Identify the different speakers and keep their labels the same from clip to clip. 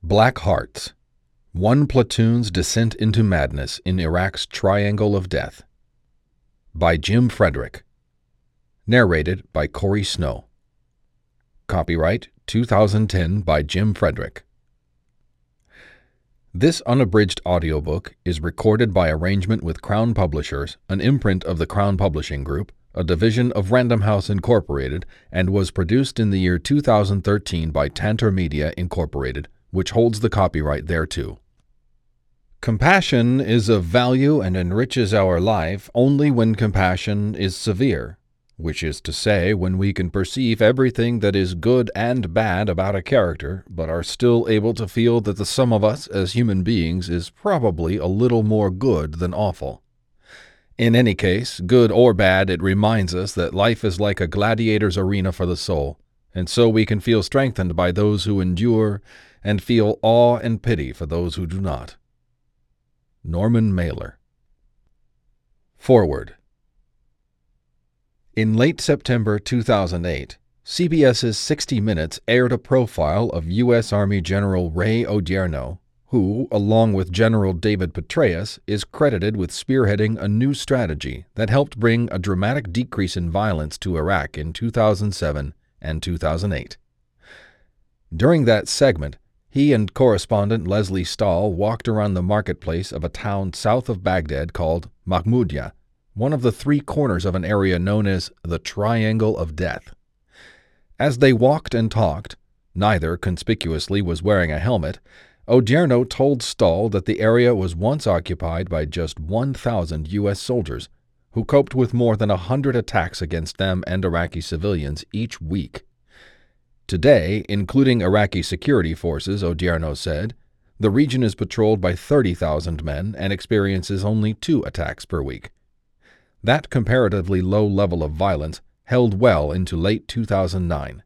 Speaker 1: Black Hearts. One platoon's descent into madness in Iraq's Triangle of Death. By Jim Frederick. Narrated by Corey Snow. Copyright 2010 by Jim Frederick. This unabridged audiobook is recorded by arrangement with Crown Publishers, an imprint of the Crown Publishing Group, a division of Random House Incorporated, and was produced in the year 2013 by Tantor Media Incorporated, which holds the copyright thereto. Compassion is of value and enriches our life only when compassion is severe, which is to say, when we can perceive everything that is good and bad about a character, but are still able to feel that the sum of us as human beings is probably a little more good than awful. In any case, good or bad, it reminds us that life is like a gladiator's arena for the soul, and so we can feel strengthened by those who endure and feel awe and pity for those who do not. Norman Mailer. Foreword. In late September 2008, CBS's 60 Minutes aired a profile of U.S. Army General Ray Odierno, who, along with General David Petraeus, is credited with spearheading a new strategy that helped bring a dramatic decrease in violence to Iraq in 2007 and 2008. During that segment, he and correspondent Leslie Stahl walked around the marketplace of a town south of Baghdad called Mahmoudiya, one of the three corners of an area known as the Triangle of Death. As they walked and talked, neither conspicuously was wearing a helmet, Odierno told Stahl that the area was once occupied by just 1,000 U.S. soldiers, who coped with more than 100 attacks against them and Iraqi civilians each week. Today, including Iraqi security forces, Odierno said, the region is patrolled by 30,000 men and experiences only 2 attacks per week. That comparatively low level of violence held well into late 2009.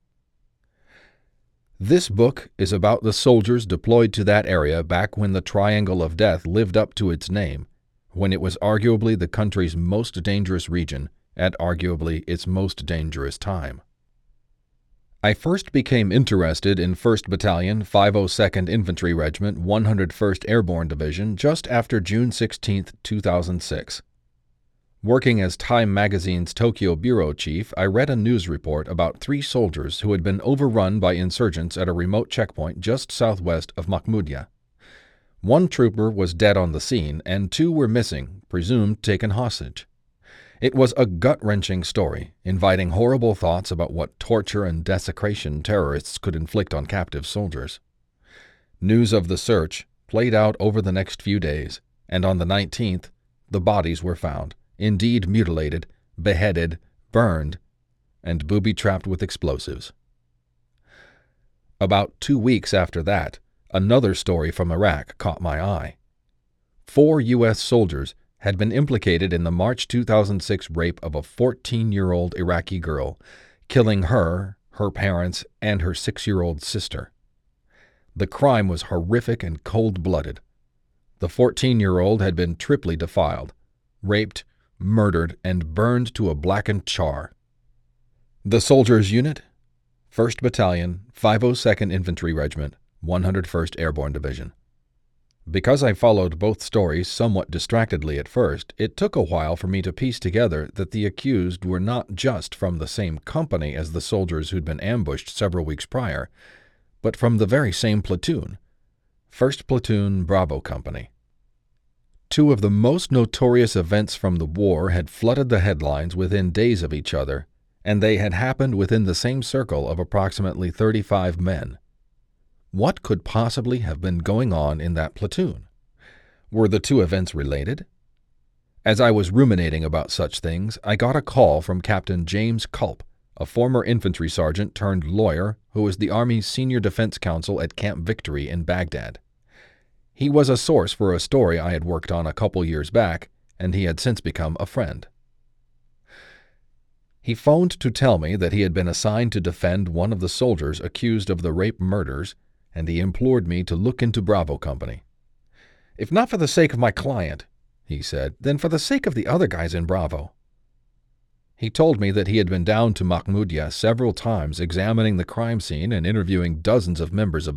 Speaker 1: This book is about the soldiers deployed to that area back when the Triangle of Death lived up to its name, when it was arguably the country's most dangerous region at arguably its most dangerous time. I first became interested in 1st Battalion, 502nd Infantry Regiment, 101st Airborne Division just after June 16, 2006. Working as Time magazine's Tokyo bureau chief, I read a news report about 3 soldiers who had been overrun by insurgents at a remote checkpoint just southwest of Mahmoudiya. 1 trooper was dead on the scene, and 2 were missing, presumed taken hostage. It was a gut-wrenching story, inviting horrible thoughts about what torture and desecration terrorists could inflict on captive soldiers. News of the search played out over the next few days, and on the 19th, the bodies were found, indeed mutilated, beheaded, burned, and booby-trapped with explosives. About 2 weeks after that, another story from Iraq caught my eye. 4 U.S. soldiers had been implicated in the March 2006 rape of a 14-year-old Iraqi girl, killing her, her parents, and her 6-year-old sister. The crime was horrific and cold-blooded. The 14-year-old had been triply defiled, raped, murdered, and burned to a blackened char. The soldiers' unit? 1st Battalion, 502nd Infantry Regiment, 101st Airborne Division. Because I followed both stories somewhat distractedly at first, it took a while for me to piece together that the accused were not just from the same company as the soldiers who'd been ambushed several weeks prior, but from the very same platoon, 1st Platoon Bravo Company. 2 of the most notorious events from the war had flooded the headlines within days of each other, and they had happened within the same circle of approximately 35 men. What could possibly have been going on in that platoon? Were the 2 events related? As I was ruminating about such things, I got a call from Captain James Culp, a former infantry sergeant turned lawyer who was the Army's senior defense counsel at Camp Victory in Baghdad. He was a source for a story I had worked on a couple years back, and he had since become a friend. He phoned to tell me that he had been assigned to defend one of the soldiers accused of the rape murders, and he implored me to look into Bravo Company. "If not for the sake of my client," he said, "then for the sake of the other guys in Bravo." He told me that he had been down to Mahmoudiya several times examining the crime scene and interviewing dozens of members of